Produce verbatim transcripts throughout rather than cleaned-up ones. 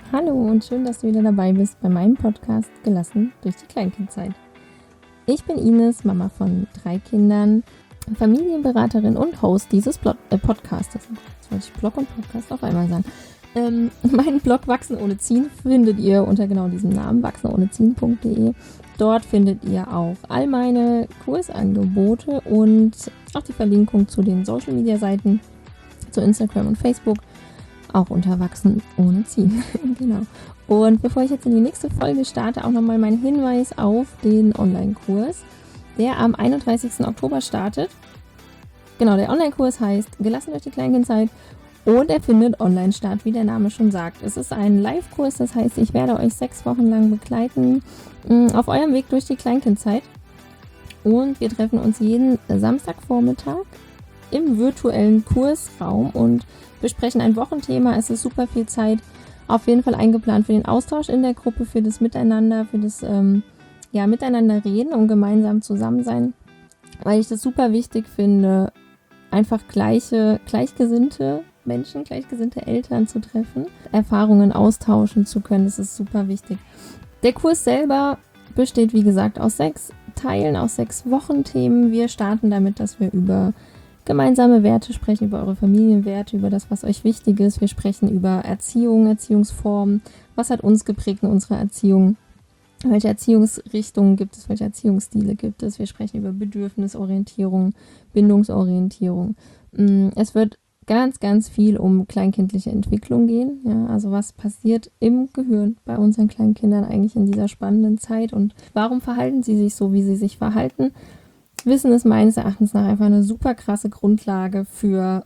Hallo und schön, dass du wieder dabei bist bei meinem Podcast Gelassen durch die Kleinkindzeit. Ich bin Ines, Mama von drei Kindern, Familienberaterin und Host dieses Blog, äh, Podcastes. Jetzt wollte ich Blog und Podcast auf einmal sagen. Ähm, meinen Blog Wachsen ohne Ziehen findet ihr unter genau diesem Namen, wachsen ohne ziehen punkt de. Dort findet ihr auch all meine Kursangebote und auch die Verlinkung zu den Social Media Seiten, zu Instagram und Facebook. Auch unter Wachsen ohne Ziehen. Genau. Und bevor ich jetzt in die nächste Folge starte, auch nochmal mein Hinweis auf den Online-Kurs, der am einunddreißigsten Oktober startet. Genau, der Online-Kurs heißt Gelassen durch die Kleinkindzeit und er findet online statt, wie der Name schon sagt. Es ist ein Live-Kurs, das heißt, ich werde euch sechs Wochen lang begleiten mh, auf eurem Weg durch die Kleinkindzeit. Und wir treffen uns jeden Samstagvormittag im virtuellen Kursraum und besprechen ein Wochenthema. Es ist super viel Zeit auf jeden Fall eingeplant für den Austausch in der Gruppe, für das Miteinander, für das ähm, ja, Miteinander reden und gemeinsam zusammen sein, weil ich das super wichtig finde, einfach gleiche, gleichgesinnte Menschen, gleichgesinnte Eltern zu treffen, Erfahrungen austauschen zu können. Das ist super wichtig. Der Kurs selber besteht, wie gesagt, aus sechs Teilen, aus sechs Wochenthemen. Wir starten damit, dass wir über gemeinsame Werte sprechen, über eure Familienwerte, über das, was euch wichtig ist. Wir sprechen über Erziehung, Erziehungsformen. Was hat uns geprägt in unserer Erziehung? Welche Erziehungsrichtungen gibt es? Welche Erziehungsstile gibt es? Wir sprechen über Bedürfnisorientierung, Bindungsorientierung. Es wird ganz, ganz viel um kleinkindliche Entwicklung gehen. Ja, also was passiert im Gehirn bei unseren kleinen Kindern eigentlich in dieser spannenden Zeit und warum verhalten sie sich so, wie sie sich verhalten? Wissen ist meines Erachtens nach einfach eine super krasse Grundlage für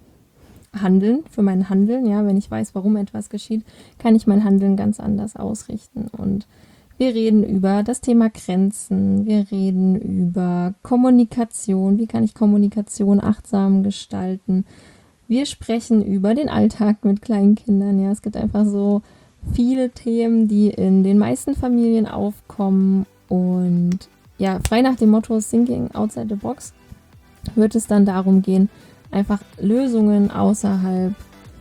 Handeln, für mein Handeln. Ja, wenn ich weiß, warum etwas geschieht, kann ich mein Handeln ganz anders ausrichten. Und wir reden über das Thema Grenzen, wir reden über Kommunikation, wie kann ich Kommunikation achtsam gestalten. Wir sprechen über den Alltag mit kleinen Kindern. Ja, es gibt einfach so viele Themen, die in den meisten Familien aufkommen und ja, frei nach dem Motto Thinking Outside the Box wird es dann darum gehen, einfach Lösungen außerhalb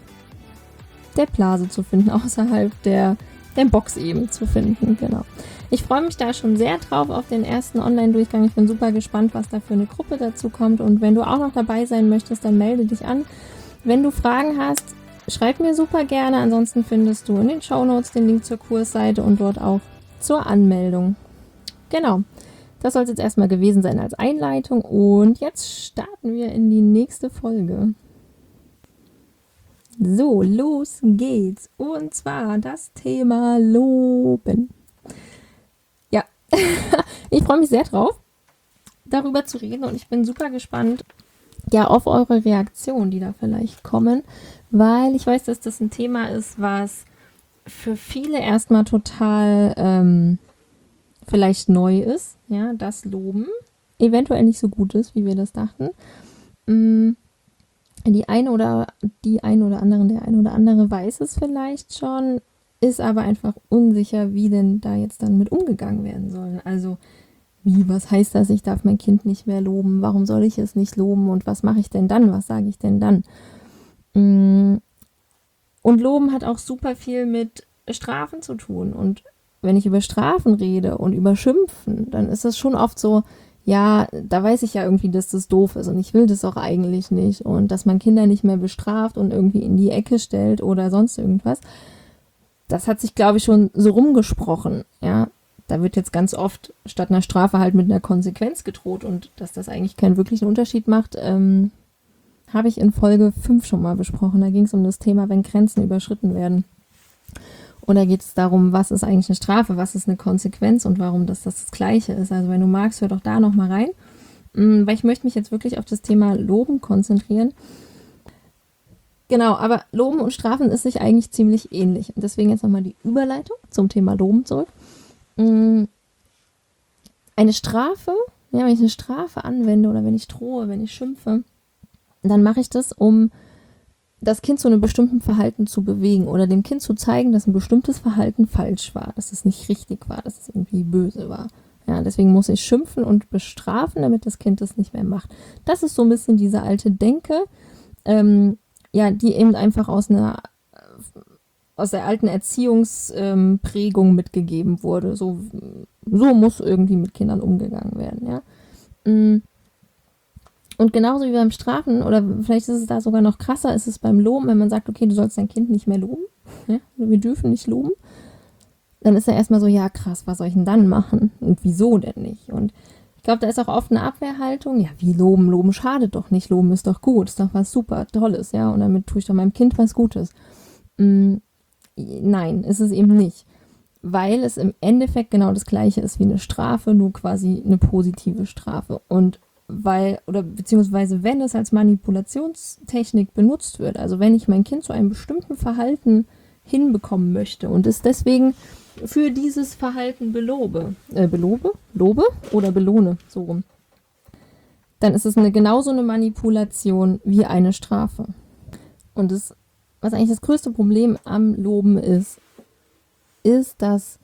der Blase zu finden, außerhalb der, der Box eben zu finden, genau. Ich freue mich da schon sehr drauf auf den ersten Online-Durchgang. Ich bin super gespannt, was da für eine Gruppe dazu kommt und wenn du auch noch dabei sein möchtest, dann melde dich an. Wenn du Fragen hast, schreib mir super gerne, ansonsten findest du in den Shownotes den Link zur Kursseite und dort auch zur Anmeldung. Genau. Das soll es jetzt erstmal gewesen sein als Einleitung und jetzt starten wir in die nächste Folge. So, los geht's. Und zwar das Thema Loben. Ja, ich freue mich sehr drauf, darüber zu reden und ich bin super gespannt, ja, auf eure Reaktionen, die da vielleicht kommen, weil ich weiß, dass das ein Thema ist, was für viele erstmal total ähm, vielleicht neu ist, ja, das Loben eventuell nicht so gut ist, wie wir das dachten. Die eine oder die eine oder anderen, der eine oder andere weiß es vielleicht schon, ist aber einfach unsicher, wie denn da jetzt dann mit umgegangen werden soll. Also, wie, was heißt das, ich darf mein Kind nicht mehr loben, warum soll ich es nicht loben und was mache ich denn dann, was sage ich denn dann? Und Loben hat auch super viel mit Strafen zu tun und wenn ich über Strafen rede und über Schimpfen, dann ist das schon oft so, ja, da weiß ich ja irgendwie, dass das doof ist und ich will das auch eigentlich nicht und dass man Kinder nicht mehr bestraft und irgendwie in die Ecke stellt oder sonst irgendwas. Das hat sich, glaube ich, schon so rumgesprochen, ja. Da wird jetzt ganz oft statt einer Strafe halt mit einer Konsequenz gedroht und dass das eigentlich keinen wirklichen Unterschied macht, ähm, habe ich in Folge fünf schon mal besprochen. Da ging es um das Thema, wenn Grenzen überschritten werden. Und da geht es darum, was ist eigentlich eine Strafe, was ist eine Konsequenz und warum das das Gleiche ist. Also wenn du magst, hör doch da nochmal rein. Weil ich möchte mich jetzt wirklich auf das Thema Loben konzentrieren. Genau, aber Loben und Strafen ist sich eigentlich ziemlich ähnlich. Und deswegen jetzt nochmal die Überleitung zum Thema Loben zurück. Eine Strafe, ja, wenn ich eine Strafe anwende oder wenn ich drohe, wenn ich schimpfe, dann mache ich das, um das Kind zu einem bestimmten Verhalten zu bewegen oder dem Kind zu zeigen, dass ein bestimmtes Verhalten falsch war, dass es nicht richtig war, dass es irgendwie böse war. Ja, deswegen muss ich schimpfen und bestrafen, damit das Kind das nicht mehr macht. Das ist so ein bisschen diese alte Denke, ähm, ja, die eben einfach aus einer aus der alten Erziehungsprägung ähm, mitgegeben wurde. So, so muss irgendwie mit Kindern umgegangen werden, ja. Und genauso wie beim Strafen, oder vielleicht ist es da sogar noch krasser, ist es beim Loben, wenn man sagt, okay, du sollst dein Kind nicht mehr loben, ja? Wir dürfen nicht loben, dann ist er erstmal so, ja krass, was soll ich denn dann machen? Und wieso denn nicht? Und ich glaube, da ist auch oft eine Abwehrhaltung, ja, wie loben? Loben schadet doch nicht, loben ist doch gut, ist doch was super Tolles, ja, und damit tue ich doch meinem Kind was Gutes. Mm, nein, ist es eben nicht, weil es im Endeffekt genau das Gleiche ist wie eine Strafe, nur quasi eine positive Strafe. Und weil, oder beziehungsweise wenn es als Manipulationstechnik benutzt wird, also wenn ich mein Kind zu einem bestimmten Verhalten hinbekommen möchte und es deswegen für dieses Verhalten belobe, äh, belobe, lobe oder belohne, so rum, dann ist es eine, genauso eine Manipulation wie eine Strafe. Und das, was eigentlich das größte Problem am Loben ist, ist, dass,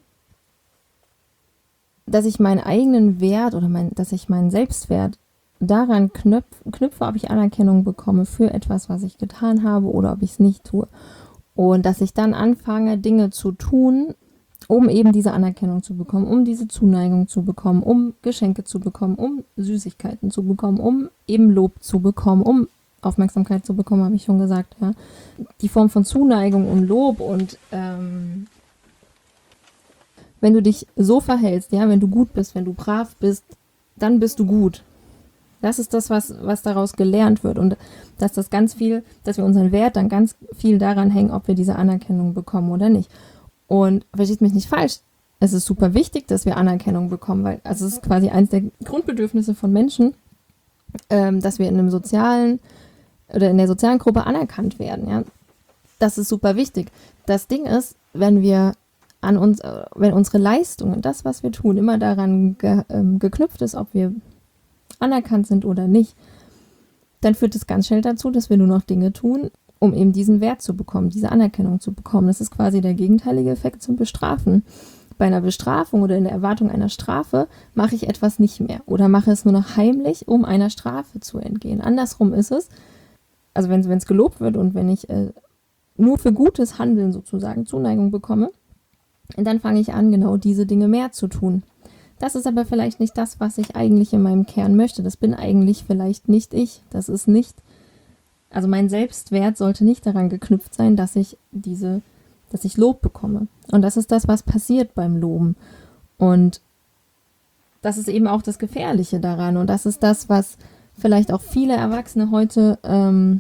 dass ich meinen eigenen Wert oder mein, dass ich meinen Selbstwert daran knüpf, knüpfe, ob ich Anerkennung bekomme für etwas, was ich getan habe oder ob ich es nicht tue. Und dass ich dann anfange, Dinge zu tun, um eben diese Anerkennung zu bekommen, um diese Zuneigung zu bekommen, um Geschenke zu bekommen, um Süßigkeiten zu bekommen, um eben Lob zu bekommen, um Aufmerksamkeit zu bekommen, habe ich schon gesagt. Ja. Die Form von Zuneigung und Lob und ähm, wenn du dich so verhältst, ja, wenn du gut bist, wenn du brav bist, dann bist du gut. Das ist das, was, was daraus gelernt wird und dass das ganz viel, dass wir unseren Wert dann ganz viel daran hängen, ob wir diese Anerkennung bekommen oder nicht. Und versteht mich nicht falsch, es ist super wichtig, dass wir Anerkennung bekommen, weil also es ist quasi eines der Grundbedürfnisse von Menschen, ähm, dass wir in einem sozialen oder in der sozialen Gruppe anerkannt werden. Ja? Das ist super wichtig. Das Ding ist, wenn wir an uns, wenn unsere Leistungen, das, was wir tun, immer daran ge, ähm, geknüpft ist, ob wir anerkannt sind oder nicht, dann führt es ganz schnell dazu, dass wir nur noch Dinge tun, um eben diesen Wert zu bekommen, diese Anerkennung zu bekommen. Das ist quasi der gegenteilige Effekt zum Bestrafen. Bei einer Bestrafung oder in der Erwartung einer Strafe mache ich etwas nicht mehr oder mache es nur noch heimlich, um einer Strafe zu entgehen. Andersrum ist es, also wenn es gelobt wird und wenn ich äh, nur für gutes Handeln sozusagen Zuneigung bekomme, dann fange ich an, genau diese Dinge mehr zu tun. Das ist aber vielleicht nicht das, was ich eigentlich in meinem Kern möchte. Das bin eigentlich vielleicht nicht ich. Das ist nicht, also mein Selbstwert sollte nicht daran geknüpft sein, dass ich diese, dass ich Lob bekomme. Und das ist das, was passiert beim Loben. Und das ist eben auch das Gefährliche daran. Und das ist das, was vielleicht auch viele Erwachsene heute ähm,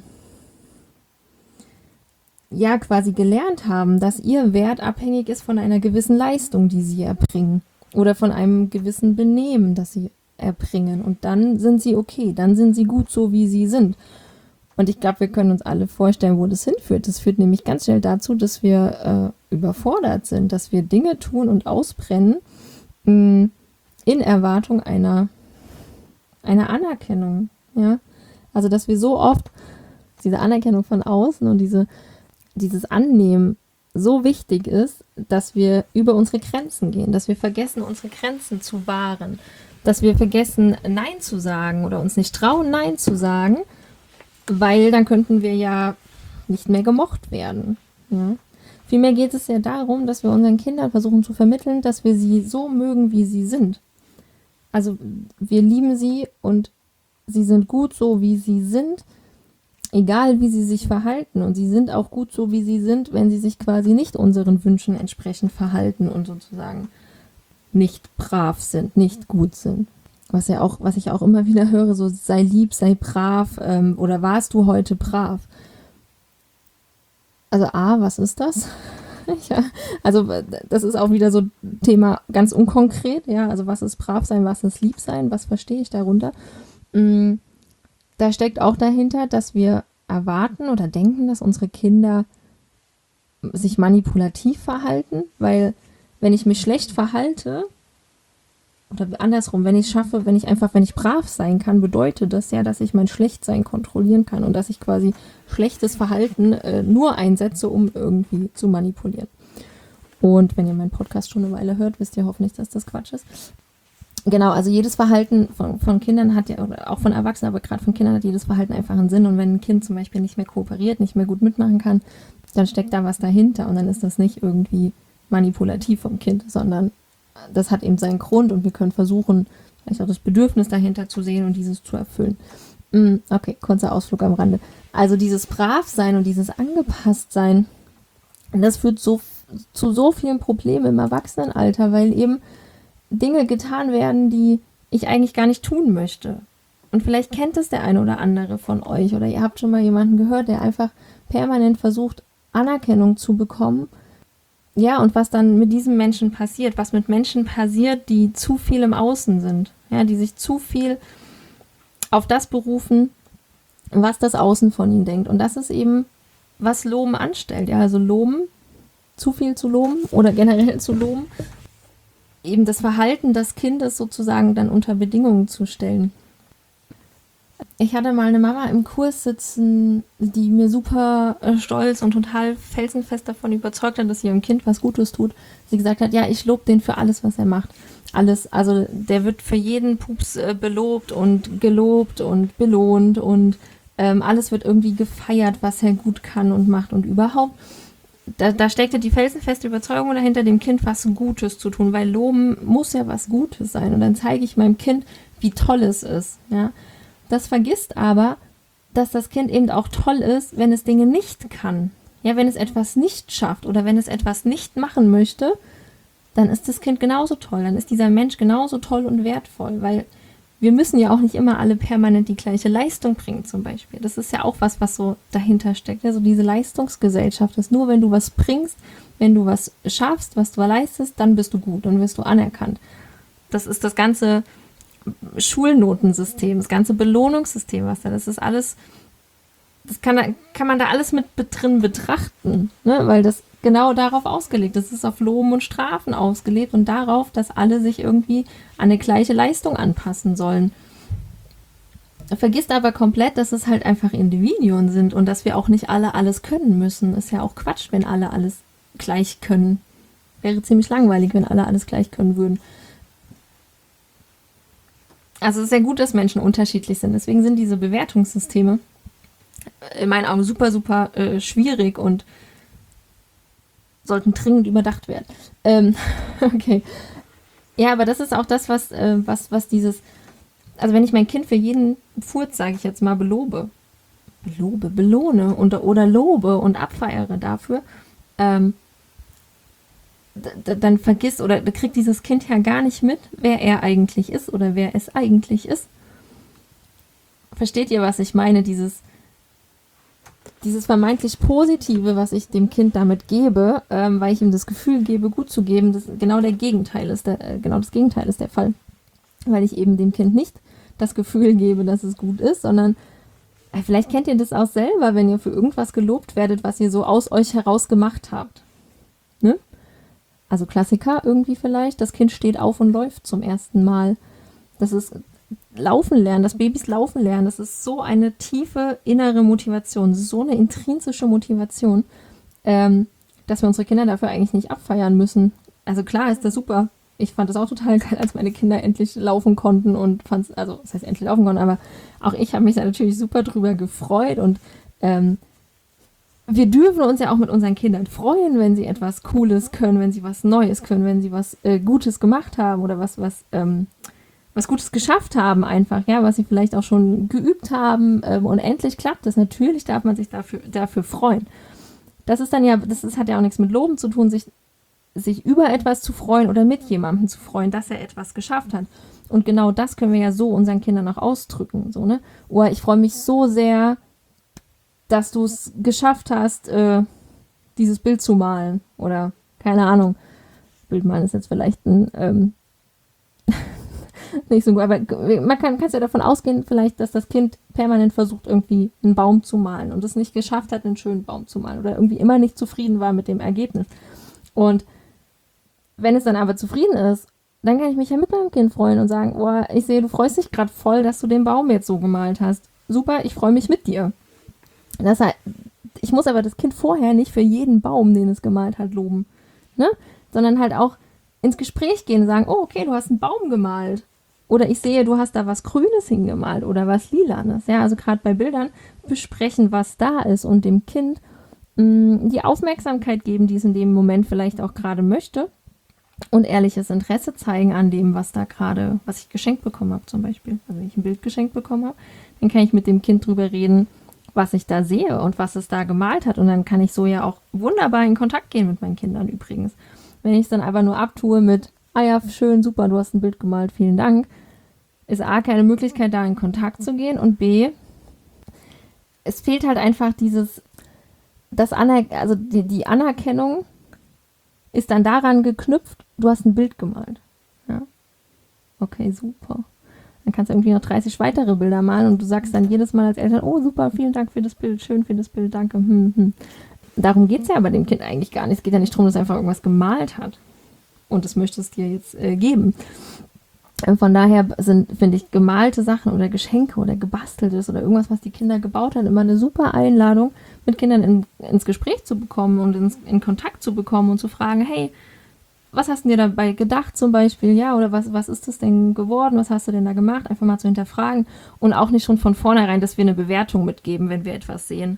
ja quasi gelernt haben, dass ihr Wert abhängig ist von einer gewissen Leistung, die sie erbringen. Oder von einem gewissen Benehmen, das sie erbringen. Und dann sind sie okay, dann sind sie gut so, wie sie sind. Und ich glaube, wir können uns alle vorstellen, wo das hinführt. Das führt nämlich ganz schnell dazu, dass wir äh, überfordert sind, dass wir Dinge tun und ausbrennen mh, in Erwartung einer, einer Anerkennung. Ja? Also, dass wir so oft diese Anerkennung von außen und diese, dieses Annehmen so wichtig ist, dass wir über unsere Grenzen gehen, dass wir vergessen, unsere Grenzen zu wahren, dass wir vergessen, Nein zu sagen oder uns nicht trauen, Nein zu sagen, weil dann könnten wir ja nicht mehr gemocht werden. Ja? Vielmehr geht es ja darum, dass wir unseren Kindern versuchen zu vermitteln, dass wir sie so mögen, wie sie sind. Also wir lieben sie und sie sind gut so, wie sie sind, egal wie sie sich verhalten. Und sie sind auch gut so, wie sie sind, wenn sie sich quasi nicht unseren Wünschen entsprechend verhalten und sozusagen nicht brav sind, nicht gut sind. Was ja auch, was ich auch immer wieder höre, so sei lieb, sei brav ähm, oder warst du heute brav? Also A, was ist das? ja, also das ist auch wieder so ein Thema ganz unkonkret, ja, also was ist brav sein, was ist lieb sein, was verstehe ich darunter? Mm. Da steckt auch dahinter, dass wir erwarten oder denken, dass unsere Kinder sich manipulativ verhalten, weil wenn ich mich schlecht verhalte, oder andersrum, wenn ich es schaffe, wenn ich einfach, wenn ich brav sein kann, bedeutet das ja, dass ich mein Schlechtsein kontrollieren kann und dass ich quasi schlechtes Verhalten äh, nur einsetze, um irgendwie zu manipulieren. Und wenn ihr meinen Podcast schon eine Weile hört, wisst ihr hoffentlich, dass das Quatsch ist. Genau, also jedes Verhalten von, von Kindern hat ja, oder auch von Erwachsenen, aber gerade von Kindern hat jedes Verhalten einfach einen Sinn. Und wenn ein Kind zum Beispiel nicht mehr kooperiert, nicht mehr gut mitmachen kann, dann steckt da was dahinter und dann ist das nicht irgendwie manipulativ vom Kind, sondern das hat eben seinen Grund und wir können versuchen, vielleicht auch das Bedürfnis dahinter zu sehen und dieses zu erfüllen. Okay, kurzer Ausflug am Rande. Also dieses Bravsein und dieses Angepasstsein, das führt so, zu so vielen Problemen im Erwachsenenalter, weil eben Dinge getan werden, die ich eigentlich gar nicht tun möchte. Und vielleicht kennt es der eine oder andere von euch oder ihr habt schon mal jemanden gehört, der einfach permanent versucht, Anerkennung zu bekommen. Ja, und was dann mit diesem Menschen passiert, was mit Menschen passiert, die zu viel im Außen sind, ja, die sich zu viel auf das berufen, was das Außen von ihnen denkt. Und das ist eben, was Loben anstellt. Ja, also Loben, zu viel zu loben oder generell zu loben, eben das Verhalten des Kindes sozusagen dann unter Bedingungen zu stellen. Ich hatte mal eine Mama im Kurs sitzen, die mir super äh, stolz und total felsenfest davon überzeugt hat, dass sie ihrem Kind was Gutes tut. Sie gesagt hat, ja, ich lobe den für alles, was er macht. Alles, also der wird für jeden Pups äh, belobt und gelobt und belohnt und ähm, alles wird irgendwie gefeiert, was er gut kann und macht und überhaupt. Da, da steckte die felsenfeste Überzeugung dahinter, dem Kind was Gutes zu tun, weil Loben muss ja was Gutes sein und dann zeige ich meinem Kind, wie toll es ist, ja. Das vergisst aber, dass das Kind eben auch toll ist, wenn es Dinge nicht kann. Ja, wenn es etwas nicht schafft oder wenn es etwas nicht machen möchte, dann ist das Kind genauso toll. Dann ist dieser Mensch genauso toll und wertvoll, weil wir müssen ja auch nicht immer alle permanent die gleiche Leistung bringen zum Beispiel. Das ist ja auch was, was so dahinter steckt. Also diese Leistungsgesellschaft ist nur, wenn du was bringst, wenn du was schaffst, was du leistest, dann bist du gut, dann wirst du anerkannt. Das ist das ganze Schulnotensystem, das ganze Belohnungssystem, was da, das ist alles, das kann, kann man da alles mit drin betrachten, ne? Weil das genau darauf ausgelegt ist. Es ist auf Loben und Strafen ausgelegt und darauf, dass alle sich irgendwie an eine gleiche Leistung anpassen sollen. Vergisst aber komplett, dass es halt einfach Individuen sind und dass wir auch nicht alle alles können müssen. Ist ja auch Quatsch, wenn alle alles gleich können. Wäre ziemlich langweilig, wenn alle alles gleich können würden. Also es ist ja gut, dass Menschen unterschiedlich sind. Deswegen sind diese Bewertungssysteme in meinen Augen super, super äh, schwierig und sollten dringend überdacht werden. Ähm, okay. Ja, aber das ist auch das, was, äh, was, was dieses, also wenn ich mein Kind für jeden Furz, sage ich jetzt mal, belobe, belobe, belohne und, oder lobe und abfeiere dafür, ähm, d- dann vergisst oder kriegt dieses Kind ja gar nicht mit, wer er eigentlich ist oder wer es eigentlich ist. Versteht ihr, was ich meine? Dieses, dieses vermeintlich Positive, was ich dem Kind damit gebe, ähm, weil ich ihm das Gefühl gebe, gut zu geben, das genau der Gegenteil ist, der, äh, genau das Gegenteil ist der Fall. Weil ich eben dem Kind nicht das Gefühl gebe, dass es gut ist, sondern äh, vielleicht kennt ihr das auch selber, wenn ihr für irgendwas gelobt werdet, was ihr so aus euch heraus gemacht habt. Ne? Also Klassiker irgendwie vielleicht, das Kind steht auf und läuft zum ersten Mal. Das ist Laufen lernen, das Babys laufen lernen, das ist so eine tiefe innere Motivation, so eine intrinsische Motivation, ähm, dass wir unsere Kinder dafür eigentlich nicht abfeiern müssen. Also klar ist das super. Ich fand das auch total geil, als meine Kinder endlich laufen konnten und fand es, also das heißt endlich laufen konnten, aber auch ich habe mich da natürlich super drüber gefreut und ähm, wir dürfen uns ja auch mit unseren Kindern freuen, wenn sie etwas Cooles können, wenn sie was Neues können, wenn sie was äh, Gutes gemacht haben oder was, was, ähm, was Gutes geschafft haben einfach, ja, was sie vielleicht auch schon geübt haben ähm, und endlich klappt es. Natürlich darf man sich dafür, dafür freuen. Das ist dann ja, das ist, hat ja auch nichts mit Loben zu tun, sich, sich über etwas zu freuen oder mit jemandem zu freuen, dass er etwas geschafft hat. Und genau das können wir ja so unseren Kindern auch ausdrücken, so, ne? Oder ich freue mich so sehr, dass du es geschafft hast, äh, dieses Bild zu malen. Oder, keine Ahnung, Bildmalen ist jetzt vielleicht ein, ähm, nicht so gut, aber man kann kann's ja davon ausgehen, vielleicht, dass das Kind permanent versucht, irgendwie einen Baum zu malen und es nicht geschafft hat, einen schönen Baum zu malen oder irgendwie immer nicht zufrieden war mit dem Ergebnis. Und wenn es dann aber zufrieden ist, dann kann ich mich ja mit meinem Kind freuen und sagen, oh, ich sehe, du freust dich gerade voll, dass du den Baum jetzt so gemalt hast. Super, ich freue mich mit dir. Das heißt, ich muss aber das Kind vorher nicht für jeden Baum, den es gemalt hat, loben, ne? Sondern halt auch ins Gespräch gehen und sagen, oh, okay, du hast einen Baum gemalt. Oder ich sehe, du hast da was Grünes hingemalt oder was Lilanes. Ja, also gerade bei Bildern besprechen, was da ist und dem Kind mh, die Aufmerksamkeit geben, die es in dem Moment vielleicht auch gerade möchte und ehrliches Interesse zeigen an dem, was da gerade, was ich geschenkt bekommen habe zum Beispiel. Also wenn ich ein Bild geschenkt bekommen habe, dann kann ich mit dem Kind drüber reden, was ich da sehe und was es da gemalt hat. Und dann kann ich so ja auch wunderbar in Kontakt gehen mit meinen Kindern übrigens. Wenn ich es dann einfach nur abtue mit, ah ja, schön, super, du hast ein Bild gemalt, vielen Dank, ist A, keine Möglichkeit, da in Kontakt zu gehen und B, es fehlt halt einfach dieses, das Aner- also die, die Anerkennung ist dann daran geknüpft, du hast ein Bild gemalt. Ja? Okay, super. Dann kannst du irgendwie noch dreißig weitere Bilder malen und du sagst dann jedes Mal als Eltern, oh super, vielen Dank für das Bild, schön für das Bild, danke. Hm, hm. Darum geht es ja bei dem Kind eigentlich gar nicht. Es geht ja nicht darum, dass er einfach irgendwas gemalt hat und das möchte es dir jetzt äh, geben. Von daher sind, finde ich, gemalte Sachen oder Geschenke oder gebasteltes oder irgendwas, was die Kinder gebaut haben, immer eine super Einladung, mit Kindern in, ins Gespräch zu bekommen und ins, in Kontakt zu bekommen und zu fragen, hey, was hast du dir dabei gedacht zum Beispiel, ja, oder was, was ist das denn geworden, was hast du denn da gemacht, einfach mal zu hinterfragen und auch nicht schon von vornherein, dass wir eine Bewertung mitgeben, wenn wir etwas sehen.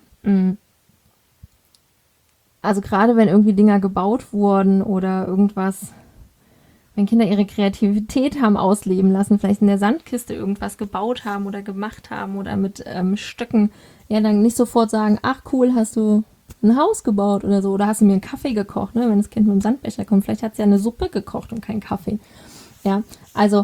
Also gerade wenn irgendwie Dinger gebaut wurden oder irgendwas, wenn Kinder ihre Kreativität haben ausleben lassen, vielleicht in der Sandkiste irgendwas gebaut haben oder gemacht haben oder mit ähm, Stöcken, ja, dann nicht sofort sagen, ach cool, hast du ein Haus gebaut oder so, oder hast du mir einen Kaffee gekocht, ne? Wenn das Kind mit dem Sandbecher kommt, vielleicht hat es ja eine Suppe gekocht und keinen Kaffee. Ja, also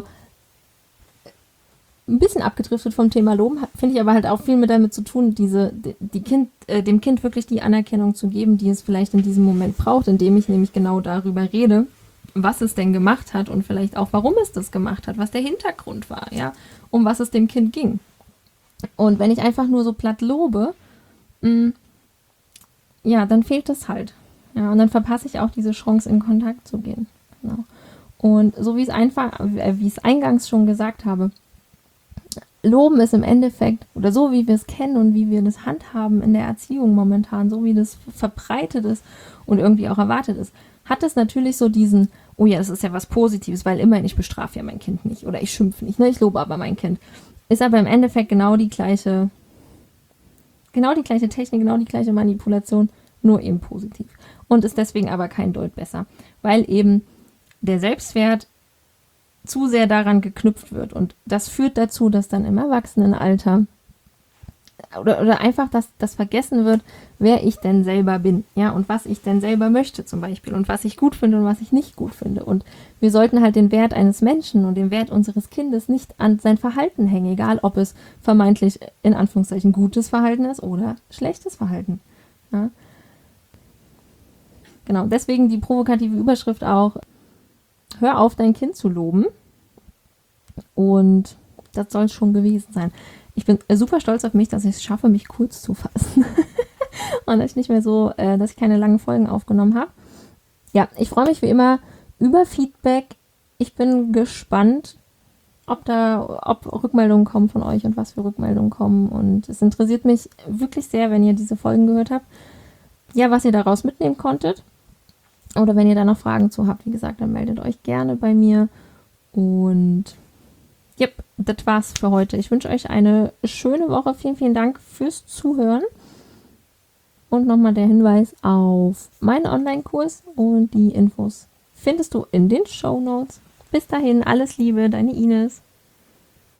ein bisschen abgedriftet vom Thema Loben, finde ich aber halt auch viel mit damit zu tun, diese, die kind, äh, dem Kind wirklich die Anerkennung zu geben, die es vielleicht in diesem Moment braucht, indem ich nämlich genau darüber rede, was es denn gemacht hat und vielleicht auch, warum es das gemacht hat, was der Hintergrund war, ja, um was es dem Kind ging. Und wenn ich einfach nur so platt lobe, mh, ja, dann fehlt es halt. Ja, und dann verpasse ich auch diese Chance, in Kontakt zu gehen. Genau. Und so wie es einfach, äh, wie ich es eingangs schon gesagt habe, Loben ist im Endeffekt, oder so wie wir es kennen und wie wir das handhaben in der Erziehung momentan, so wie das verbreitet ist und irgendwie auch erwartet ist, hat es natürlich so diesen, oh ja, das ist ja was Positives, weil immerhin ich bestrafe ja mein Kind nicht oder ich schimpfe nicht, ne, ich lobe aber mein Kind. Ist aber im Endeffekt genau die gleiche, genau die gleiche Technik, genau die gleiche Manipulation, nur eben positiv. Und ist deswegen aber kein Deut besser, weil eben der Selbstwert zu sehr daran geknüpft wird. Und das führt dazu, dass dann im Erwachsenenalter oder, oder einfach, dass das vergessen wird, wer ich denn selber bin, ja, und was ich denn selber möchte zum Beispiel und was ich gut finde und was ich nicht gut finde. Und wir sollten halt den Wert eines Menschen und den Wert unseres Kindes nicht an sein Verhalten hängen, egal ob es vermeintlich in Anführungszeichen gutes Verhalten ist oder schlechtes Verhalten. Ja. Genau, deswegen die provokative Überschrift auch, hör auf, dein Kind zu loben. Und das soll es schon gewesen sein. Ich bin super stolz auf mich, dass ich es schaffe, mich kurz zu fassen. Und dass ich nicht mehr so, äh, dass ich keine langen Folgen aufgenommen habe. Ja, ich freue mich wie immer über Feedback. Ich bin gespannt, ob da, ob Rückmeldungen kommen von euch und was für Rückmeldungen kommen. Und es interessiert mich wirklich sehr, wenn ihr diese Folgen gehört habt. Ja, was ihr daraus mitnehmen konntet. Oder wenn ihr da noch Fragen zu habt, wie gesagt, dann meldet euch gerne bei mir. Und yep, das war's für heute. Ich wünsche euch eine schöne Woche. Vielen, vielen Dank fürs Zuhören. Und nochmal der Hinweis auf meinen Online-Kurs und die Infos findest du in den Shownotes. Bis dahin, alles Liebe, deine Ines.